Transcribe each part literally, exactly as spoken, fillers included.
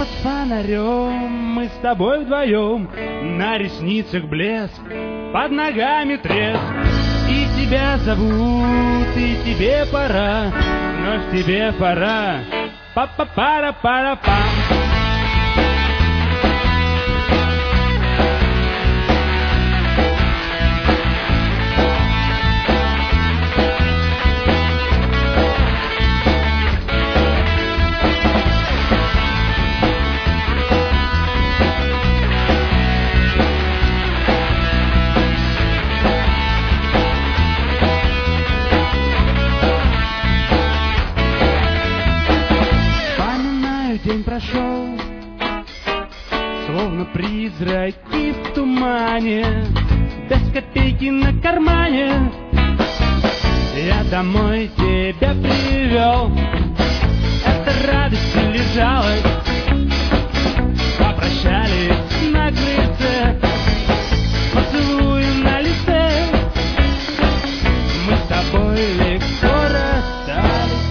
под фонарем, мы с тобой вдвоем, на ресницах блеск, под ногами треск. И тебя зовут, и тебе пора, вновь тебе пора. Па-па-пара-пара-пам. День прошел, словно призраки в тумане, без копейки на кармане. Я домой тебя привел, это радость или жалость? Попрощались на крыльце, поцелуем на лице. Мы с тобой легко расстались.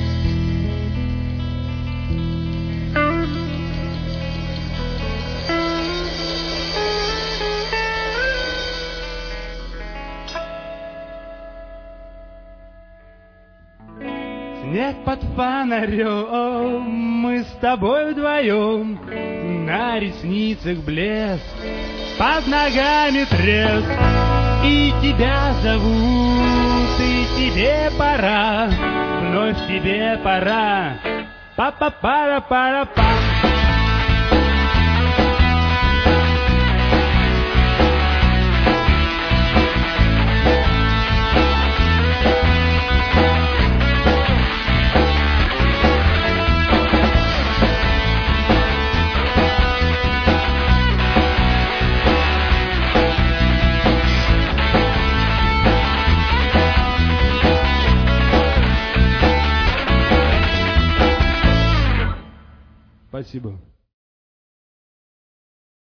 Снег под фонарем, мы с тобой вдвоем, на ресницах блеск, под ногами треск. И тебя зовут, и тебе пора, вновь тебе пора. Па-па-пара-пара-па. Спасибо.